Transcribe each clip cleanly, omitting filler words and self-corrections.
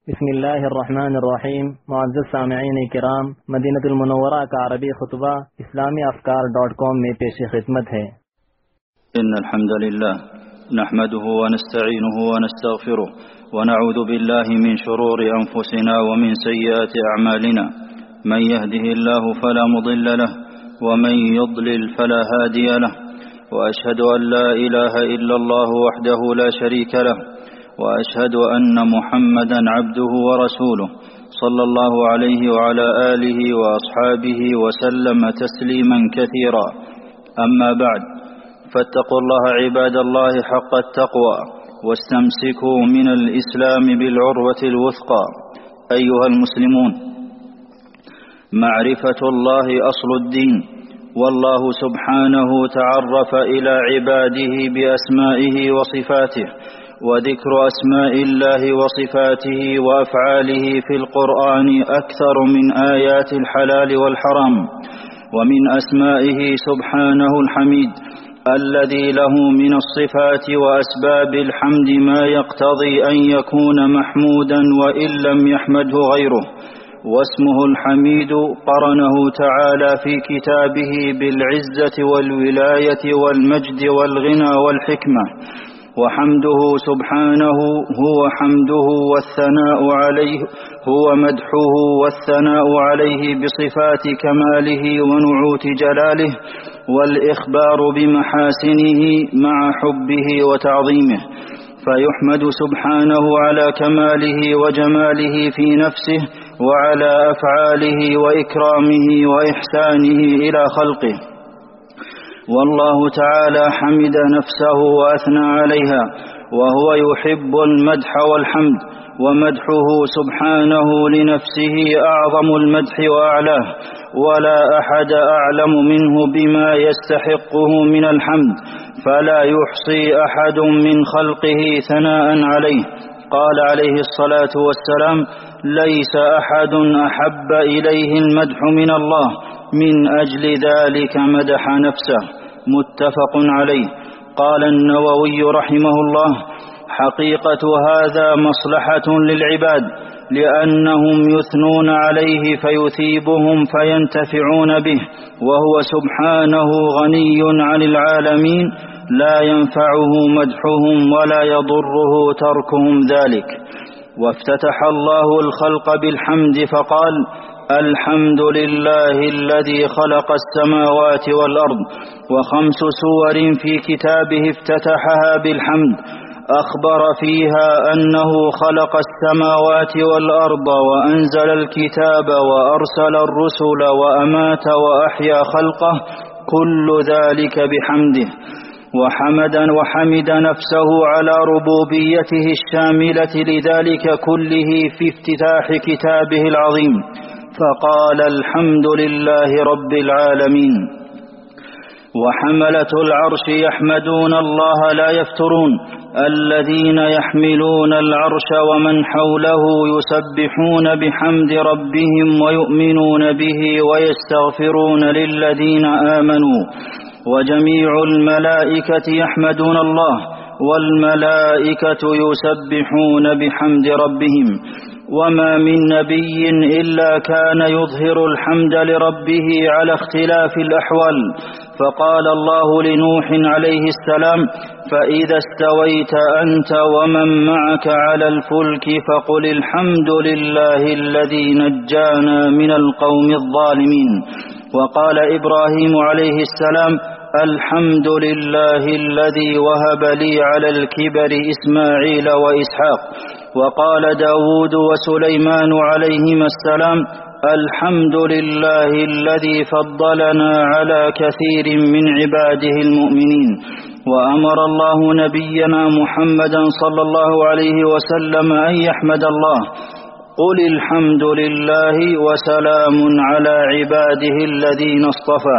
بسم الله الرحمن الرحیم. معزز سامعین کرام، مدینہ المنورہ کا عربی خطبہ islamiafkar.com میں پیش خدمت ہے. إن الحمد لله نحمده ونستعينه ونستغفره ونعوذ بالله من شرور أنفسنا ومن سيئات أعمالنا. من يهده الله فلا مضل له ومن يضلل فلا هادي له، وأشهد أن لا إله إلا الله وحده لا شريك له، وأشهد أن محمدا عبده ورسوله صلى الله عليه وعلى آله وأصحابه وسلم تسليما كثيرا. أما بعد، فاتقوا الله عباد الله حق التقوى، واستمسكوا من الإسلام بالعروة الوثقى. أيها المسلمون، معرفة الله أصل الدين، والله سبحانه تعرف إلى عباده بأسمائه وصفاته، وذكر أسماء الله وصفاته وأفعاله في القرآن أكثر من آيات الحلال والحرام. ومن أسمائه سبحانه الحميد الذي له من الصفات وأسباب الحمد ما يقتضي أن يكون محمودا وإن لم يحمده غيره. واسمه الحميد قرنه تعالى في كتابه بالعزة والولاية والمجد والغنى والحكمة. وحمده سبحانه هو حمده والثناء عليه، هو مدحه والثناء عليه بصفات كماله ونعوت جلاله، والإخبار بمحاسنه مع حبه وتعظيمه. فيحمد سبحانه على كماله وجماله في نفسه، وعلى أفعاله وإكرامه وإحسانه إلى خلقه. والله تعالى حمد نفسه وأثنى عليها، وهو يحب المدح والحمد، ومدحه سبحانه لنفسه أعظم المدح وأعلاه، ولا أحد أعلم منه بما يستحقه من الحمد، فلا يحصي أحد من خلقه ثناء عليه. قال عليه الصلاة والسلام: ليس أحد أحب إليه المدح من الله، من أجل ذلك مدح نفسه. متفق عليه. قال النووي رحمه الله: حقيقة هذا مصلحة للعباد، لأنهم يثنون عليه فيثيبهم فينتفعون به، وهو سبحانه غني عن العالمين، لا ينفعه مدحهم ولا يضره تركهم ذلك. وافتتح الله الخلق بالحمد فقال: الحمد لله الذي خلق السماوات والأرض. وخمس سور في كتابه افتتحها بالحمد، أخبر فيها أنه خلق السماوات والأرض، وأنزل الكتاب، وأرسل الرسل، وأمات وأحيا خلقه، كل ذلك بحمده. وحمد نفسه على ربوبيته الشاملة لذلك كله في افتتاح كتابه العظيم، فقال: الحمد لله رب العالمين. وحملة العرش يحمدون الله لا يفترون، الذين يحملون العرش ومن حوله يسبحون بحمد ربهم ويؤمنون به ويستغفرون للذين آمنوا. وجميع الملائكة يحمدون الله، والملائكة يسبحون بحمد ربهم. وما من نبي إلا كان يظهر الحمد لربه على اختلاف الأحوال. فقال الله لنوح عليه السلام: فإذا استويت أنت ومن معك على الفلك فقل الحمد لله الذي نجانا من القوم الظالمين. وقال إبراهيم عليه السلام: الحمد لله الذي وهب لي على الكبر إسماعيل وإسحاق. وقال داود وسليمان عليهما السلام: الحمد لله الذي فضلنا على كثير من عباده المؤمنين. وأمر الله نبينا محمدا صلى الله عليه وسلم أن يحمد الله: قل الحمد لله وسلام على عباده الذين اصطفى.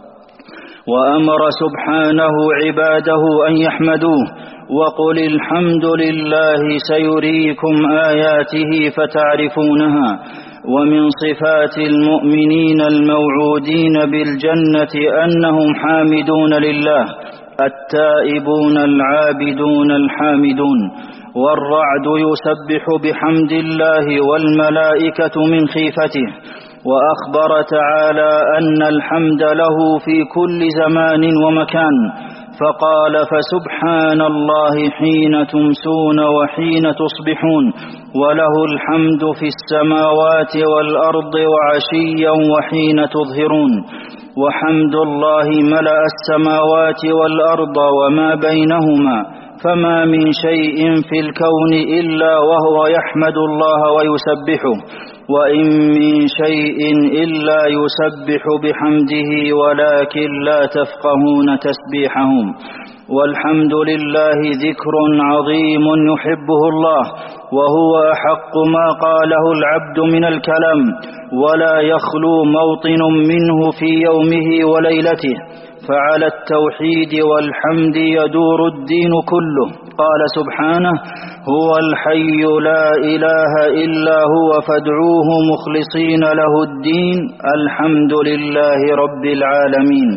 وأمر سبحانه عباده أن يحمدوه: وقل الحمد لله سيريكم آياته فتعرفونها. ومن صفات المؤمنين الموعودين بالجنة أنهم حامدون لله، التائبون العابدون الحامدون. والرعد يسبح بحمد الله والملائكة من خيفته. وأخبر تعالى أن الحمد له في كل زمان ومكان، فقال: فسبحان الله حين تمسون وحين تصبحون، وله الحمد في السماوات والأرض وعشيا وحين تظهرون. وحمد الله ملأ السماوات والأرض وما بينهما، فما من شيء في الكون إلا وهو يحمد الله ويسبحه، وإن من شيء إلا يسبح بحمده ولكن لا تفقهون تسبيحهم. والحمد لله ذكر عظيم يحبه الله، وهو أحق ما قاله العبد من الكلام، ولا يخلو موطن منه في يومه وليلته، فعلى التوحيد والحمد يدور الدين كله. قال سبحانه: هو الحي لا إله إلا هو فادعوه مخلصين له الدين الحمد لله رب العالمين.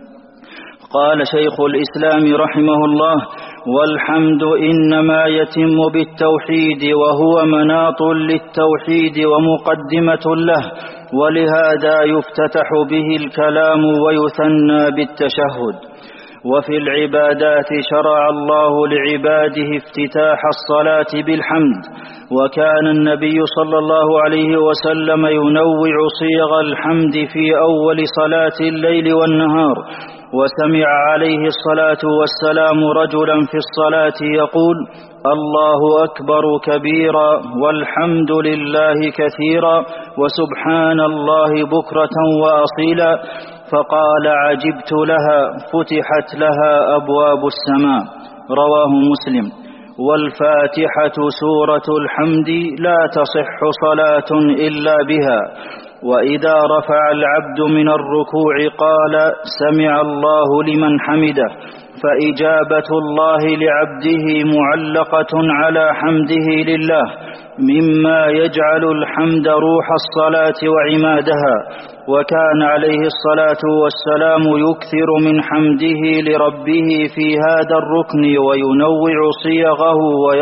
قال شيخ الإسلام رحمه الله: والحمد إنما يتم بالتوحيد، وهو مناط للتوحيد ومقدمة له، ولهذا يفتتح به الكلام ويثنى بالتشهد. وفي العبادات شرع الله لعباده افتتاح الصلاة بالحمد، وكان النبي صلى الله عليه وسلم ينوع صيغ الحمد في أول صلاة الليل والنهار. وسمع عليه الصلاة والسلام رجلا في الصلاة يقول: الله أكبر كبيرا، والحمد لله كثيرا، وسبحان الله بكرة وأصيلا، فقال: عجبت لها، فتحت لها أبواب السماء. رواه مسلم. والفاتحة سورة الحمد لا تصح صلاة إلا بها. وإذا رفع العبد من الركوع قال: سمع الله لمن حمده، فإجابة الله لعبده معلقة على حمده لله، مما يجعل الحمد روح الصلاة وعمادها. وكان عليه الصلاة والسلام يكثر من حمده لربه في هذا الركن، وينوع صيغه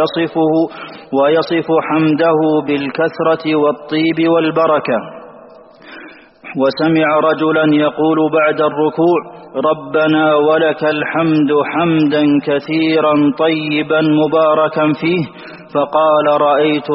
ويصف حمده بالكثرة والطيب والبركة. وسمع رجلا يقول بعد الركوع: ربنا ولك الحمد حمدا كثيرا طيبا مباركا فيه، فقال: رأيت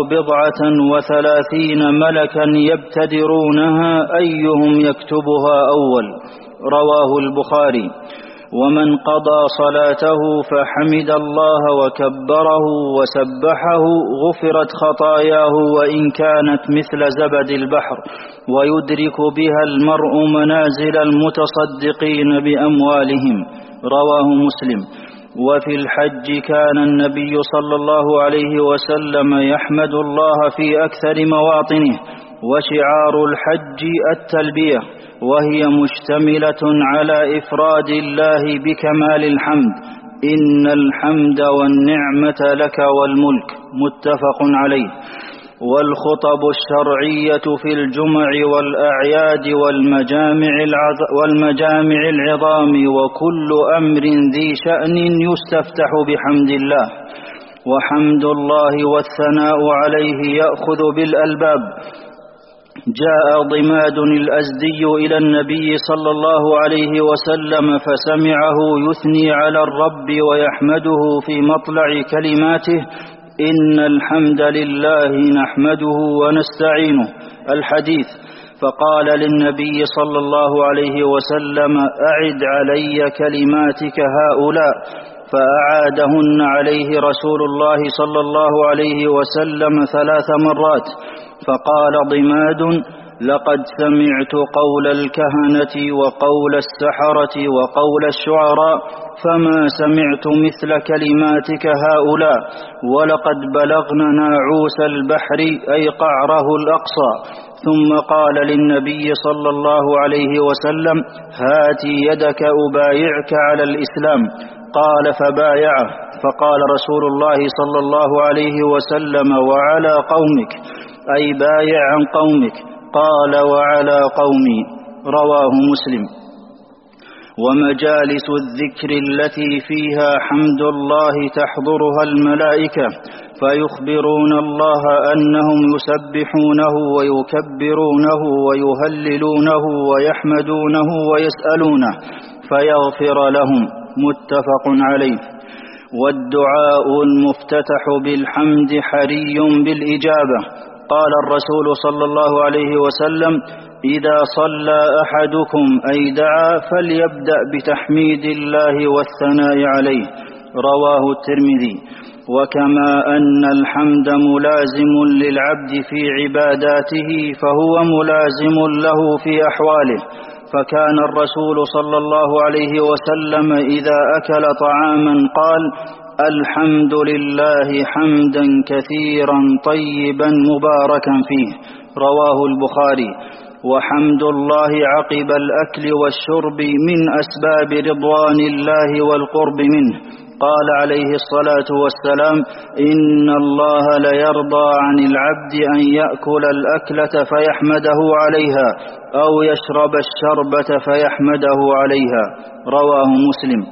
37 ملكا يبتدرونها أيهم يكتبها أول. رواه البخاري. ومن قضى صلاته فحمد الله وكبره وسبحه غفرت خطاياه وإن كانت مثل زبد البحر، ويدرك بها المرء منازل المتصدقين بأموالهم. رواه مسلم. وفي الحج كان النبي صلى الله عليه وسلم يحمد الله في أكثر مواطنه، وشعار الحج التلبية، وهي مشتملة على إفراد الله بكمال الحمد: إن الحمد والنعمة لك والملك. متفق عليه. والخطب الشرعية في الجمع والأعياد والمجامع العظام وكل أمر ذي شأن يستفتح بحمد الله. وحمد الله والثناء عليه يأخذ بالألباب. جاء ضماد الأزدي إلى النبي صلى الله عليه وسلم فسمعه يثني على الرب ويحمده في مطلع كلماته: إن الحمد لله نحمده ونستعينه، الحديث. فقال للنبي صلى الله عليه وسلم: أعد علي كلماتك هؤلاء. فأعادهن عليه رسول الله صلى الله عليه وسلم 3 مرات. فقال ضماد: لقد سمعت قول الكهنة وقول السحرة وقول الشعراء، فما سمعت مثل كلماتك هؤلاء، ولقد بلغنا ناعوس البحر أي قعره الأقصى. ثم قال للنبي صلى الله عليه وسلم: هات يدك أبايعك على الإسلام. قال: فبايعه. فقال رسول الله صلى الله عليه وسلم: وعلى قومك، أي بايع عن قومك. قال: وعلى قومي. رواه مسلم. ومجالس الذكر التي فيها حمد الله تحضرها الملائكة فيخبرون الله أنهم يسبحونه ويكبرونه ويهللونه ويحمدونه ويسألونه فيغفر لهم. متفق عليه. والدعاء المفتتح بالحمد حري بالإجابة. قال الرسول صلى الله عليه وسلم: إذا صلى أحدكم أي دعا فليبدأ بتحميد الله والثناء عليه. رواه الترمذي. وكما أن الحمد ملازم للعبد في عباداته فهو ملازم له في أحواله، فكان الرسول صلى الله عليه وسلم إذا أكل طعاما قال: الحمد لله حمدا كثيرا طيبا مباركا فيه. رواه البخاري. وحمد الله عقب الأكل والشرب من أسباب رضوان الله والقرب منه. قال عليه الصلاة والسلام: إن الله ليرضى عن العبد أن يأكل الأكلة فيحمده عليها أو يشرب الشربة فيحمده عليها. رواه مسلم.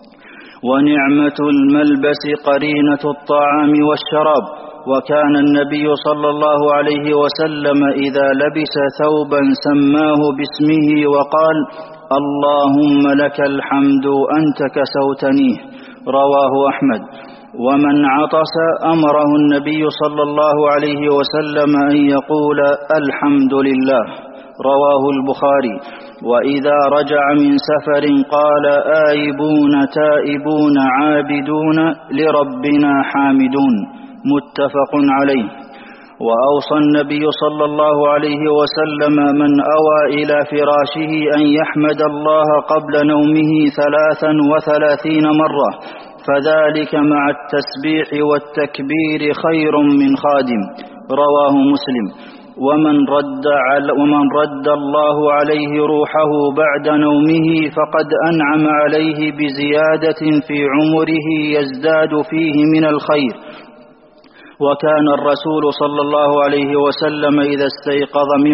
ونعمة الملبس قرينة الطعام والشراب. وكان النبي صلى الله عليه وسلم إذا لبس ثوبا سماه باسمه وقال: اللهم لك الحمد أنت كسوتنيه. رواه أحمد. ومن عطس أمره النبي صلى الله عليه وسلم أن يقول: الحمد لله. رواه البخاري. وإذا رجع من سفر قال: آيبون تائبون عابدون لربنا حامدون. متفق عليه. وأوصى النبي صلى الله عليه وسلم من أوى إلى فراشه أن يحمد الله قبل نومه 33 مرة، فذلك مع التسبيح والتكبير خير من خادم. رواه مسلم. ومن رد الله عليه روحه بعد نومه فقد أنعم عليه بزيادة في عمره يزداد فيه من الخير. وكان الرسول صلى الله عليه وسلم إذا استيقظ من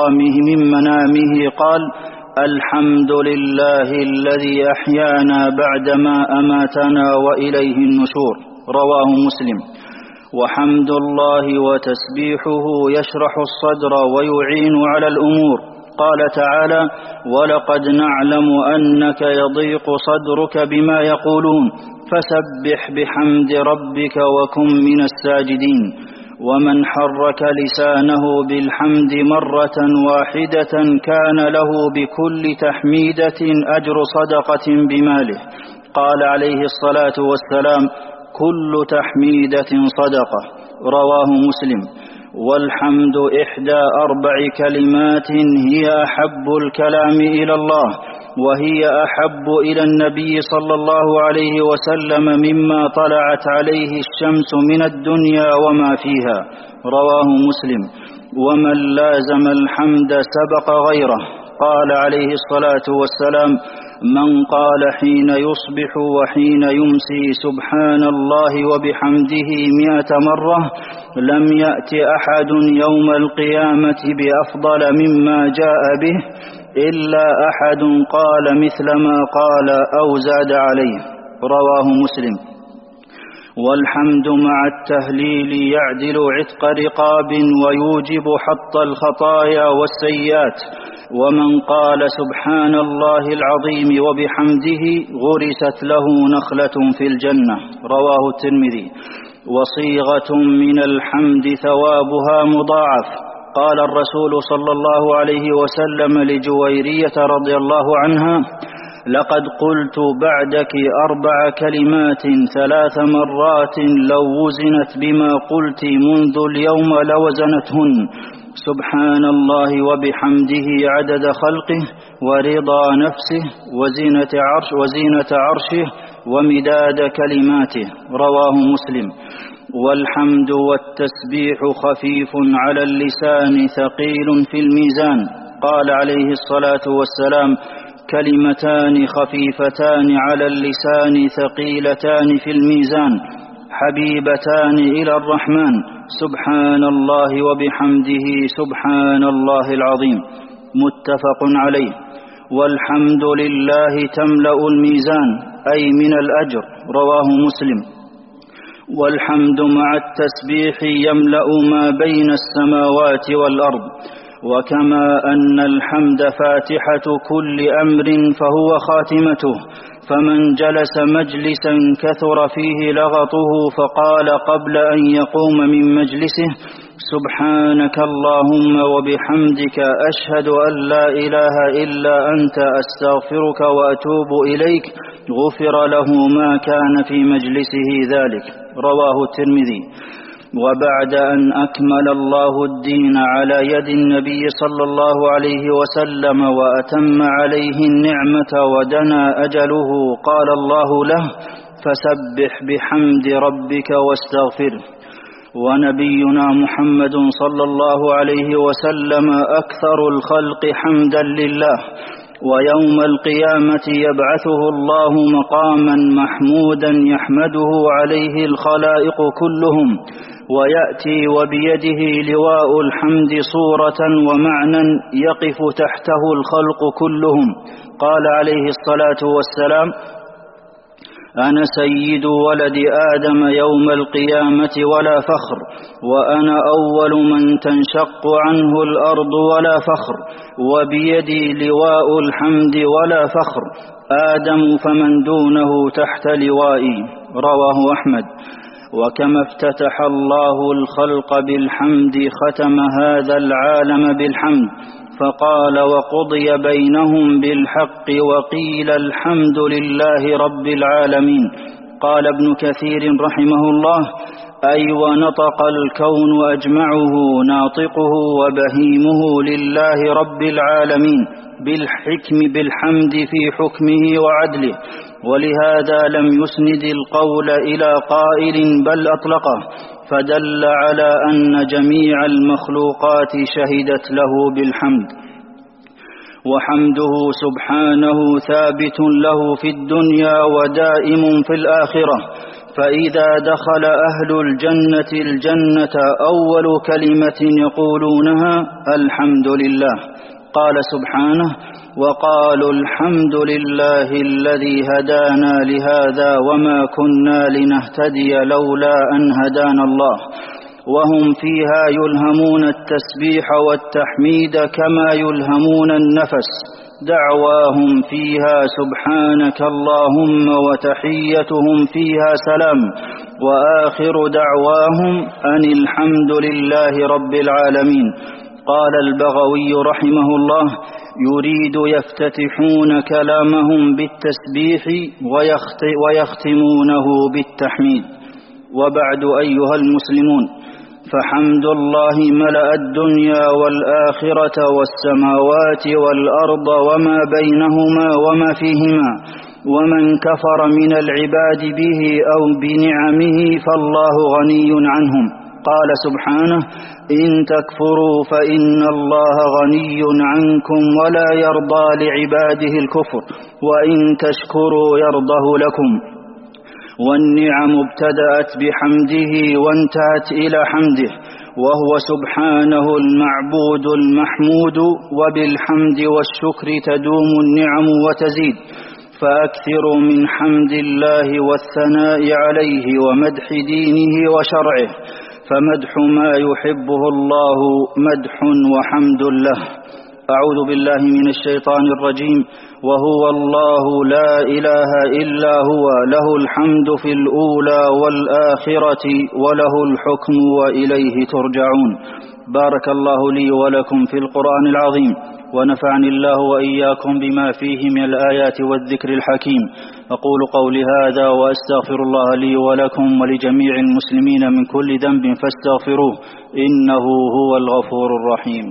منامه قال: الحمد لله الذي أحيانا بعدما أماتنا وإليه النشور. رواه مسلم. وحمد الله وتسبيحه يشرح الصدر ويعين على الأمور. قال تعالى: ولقد نعلم أنك يضيق صدرك بما يقولون فسبح بحمد ربك وكن من الساجدين. ومن حرك لسانه بالحمد مرة واحدة كان له بكل تحميدة أجر صدقة بماله. قال عليه الصلاة والسلام: كل تحميدة صدقة. رواه مسلم. والحمد إحدى 4 كلمات هي أحب الكلام إلى الله، وهي أحب إلى النبي صلى الله عليه وسلم مما طلعت عليه الشمس من الدنيا وما فيها. رواه مسلم. ومن لازم الحمد سبق غيره. قال عليه الصلاة والسلام: من قال حين يصبح وحين يمسي سبحان الله وبحمده 100 مرة لم يأت أحد يوم القيامة بأفضل مما جاء به إلا أحد قال مثل ما قال أو زاد عليه. رواه مسلم. والحمد مع التهليل يعدل عتق رقاب ويوجب حط الخطايا والسيئات. ومن قال سبحان الله العظيم وبحمده غرست له نخلة في الجنة. رواه الترمذي. وصيغة من الحمد ثوابها مضاعف. قال الرسول صلى الله عليه وسلم لجويرية رضي الله عنها: لقد قلت بعدك 4 كلمات 3 مرات لو وزنت بما قلت منذ اليوم لوزنتهن: سبحان الله وبحمده عدد خلقه ورضا نفسه وزينة عرشه ومداد كلماته. رواه مسلم. والحمد والتسبيح خفيف على اللسان ثقيل في الميزان. قال عليه الصلاة والسلام: كلمتان خفيفتان على اللسان ثقيلتان في الميزان حبيبتان إلى الرحمن: سبحان الله وبحمده سبحان الله العظيم. متفق عليه. والحمد لله تملأ الميزان أي من الأجر، رواه مسلم. والحمد مع التسبيح يملأ ما بين السماوات والأرض. وكما أن الحمد فاتحة كل أمر فهو خاتمته، فمن جلس مجلسا كثر فيه لغطه فقال قبل أن يقوم من مجلسه سبحانك اللهم وبحمدك أشهد أن لا إله إلا أنت أستغفرك وأتوب إليك، غفر له ما كان في مجلسه ذلك، رواه الترمذي. وبعد أن أكمل الله الدين على يد النبي صلى الله عليه وسلم وأتم عليه النعمة ودنا أجله قال الله له فسبح بحمد ربك واستغفره. ونبينا محمد صلى الله عليه وسلم أكثر الخلق حمدا لله، ويوم القيامة يبعثه الله مقاما محمودا يحمده عليه الخلائق كلهم، ويأتي وبيده لواء الحمد صورة ومعنى يقف تحته الخلق كلهم. قال عليه الصلاة والسلام أنا سيد ولد آدم يوم القيامة ولا فخر، وأنا أول من تنشق عنه الأرض ولا فخر، وبيدي لواء الحمد ولا فخر، آدم فمن دونه تحت لوائي، رواه أحمد. وكما افتتح الله الخلق بالحمد ختم هذا العالم بالحمد، فقال وقضي بينهم بالحق وقيل الحمد لله رب العالمين. قال ابن كثير رحمه الله أي ونطق الكون أجمعه ناطقه وبهيمه لله رب العالمين بالحمد في حكمه وعدله، ولهذا لم يسند القول إلى قائل بل أطلقه، فدل على أن جميع المخلوقات شهدت له بالحمد. وحمده سبحانه ثابت له في الدنيا ودائم في الآخرة، فإذا دخل أهل الجنة الجنة أول كلمة يقولونها الحمد لله. قال سبحانه وقالوا الحمد لله الذي هدانا لهذا وما كنا لنهتدي لولا أن هدانا الله. وهم فيها يلهمون التسبيح والتحميد كما يلهمون النفس، دعواهم فيها سبحانك اللهم وتحيتهم فيها سلام، وآخر دعواهم أن الحمد لله رب العالمين. قال البغوي رحمه الله يريد يفتتحون كلامهم بالتسبيح ويختمونه بالتحميد. وبعد أيها المسلمون، فحمد الله ملأ الدنيا والآخرة والسماوات والأرض وما بينهما وما فيهما، ومن كفر من العباد به أو بنعمه فالله غني عنهم. قال سبحانه إن تكفروا فإن الله غني عنكم ولا يرضى لعباده الكفر وإن تشكروا يرضه لكم. والنعم ابتدأت بحمده وانتهت إلى حمده، وهو سبحانه المعبود المحمود، وبالحمد والشكر تدوم النعم وتزيد. فأكثروا من حمد الله والثناء عليه ومدح دينه وشرعه، فمدح ما يحبه الله مدح وحمد له. أعوذ بالله من الشيطان الرجيم. وهو الله لا إله إلا هو له الحمد في الأولى والآخرة وله الحكم وإليه ترجعون. بارك الله لي ولكم في القرآن العظيم، ونفعني الله وإياكم بما فيه من الآيات والذكر الحكيم. أقول قولي هذا وأستغفر الله لي ولكم ولجميع المسلمين من كل ذنب فاستغفروه إنه هو الغفور الرحيم.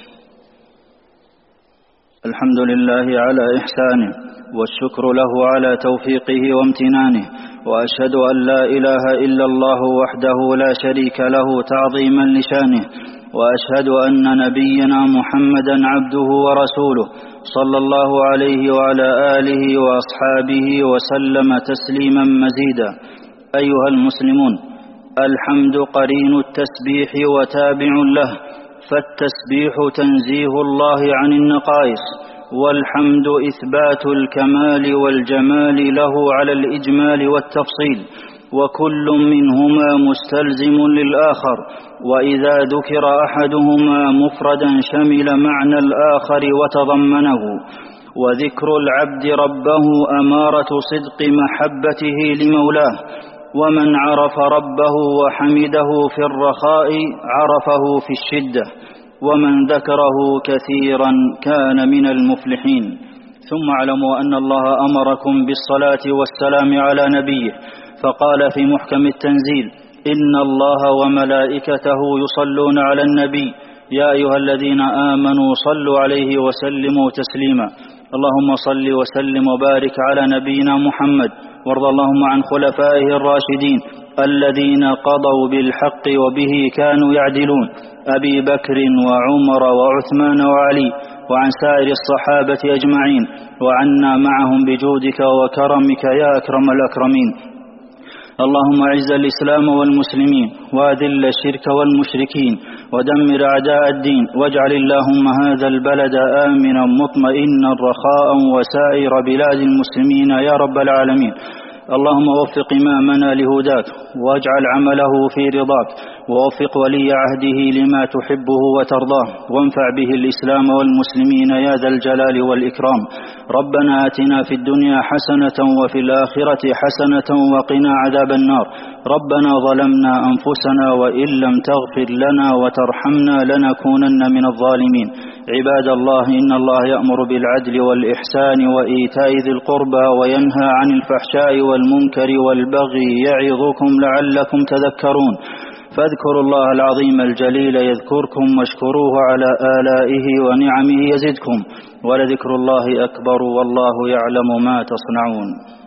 الحمد لله على إحسانه، والشكر له على توفيقه وامتنانه، وأشهد أن لا إله إلا الله وحده لا شريك له تعظيما لشانه، وأشهد أن نبينا محمدا عبده ورسوله صلى الله عليه وعلى آله وأصحابه وسلم تسليما مزيدا. أيها المسلمون، الحمد قرين التسبيح وتابع له، فالتسبيح تنزيه الله عن النقائص، والحمد إثبات الكمال والجمال له على الإجمال والتفصيل، وكل منهما مستلزم للآخر، وإذا ذكر أحدهما مفردا شمل معنى الآخر وتضمنه. وذكر العبد ربه أمارة صدق محبته لمولاه، ومن عرف ربه وحمده في الرخاء عرفه في الشدة، ومن ذكره كثيرا كان من المفلحين. ثم اعلموا أن الله أمركم بالصلاة والسلام على نبيه، فقال في محكم التنزيل: إن الله وملائكته يصلون على النبي يا أيها الذين آمنوا صلوا عليه وسلموا تسليما. اللهم صل وسلم وبارك على نبينا محمد، وارض اللهم عن خلفائه الراشدين الذين قضوا بالحق وبه كانوا يعدلون، أبي بكر وعمر وعثمان وعلي، وعن سائر الصحابة أجمعين، وعنا معهم بجودك وكرمك يا أكرم الأكرمين. اللهم أعز الإسلام والمسلمين، وأذل الشرك والمشركين، ودمر أعداء الدين، واجعل اللهم هذا البلد آمنا مطمئنا رخاء وسائر بلاد المسلمين يا رب العالمين. اللهم وفق إمامنا لهداك، واجعل عمله في رضاك، ووفق ولي عهده لما تحبه وترضاه، وانفع به الإسلام والمسلمين يا ذا الجلال والإكرام. ربنا آتنا في الدنيا حسنة وفي الآخرة حسنة وقنا عذاب النار. ربنا ظلمنا أنفسنا وإن لم تغفر لنا وترحمنا لنكونن من الظالمين. عباد الله، إن الله يأمر بالعدل والإحسان وإيتاء ذي القربى وينهى عن الفحشاء والمنكر والبغي يعظكم لعلكم تذكرون. فاذكروا الله العظيم الجليل يذكركم، واشكروه على آلائه ونعمه يزدكم، ولذكر الله أكبر والله يعلم ما تصنعون.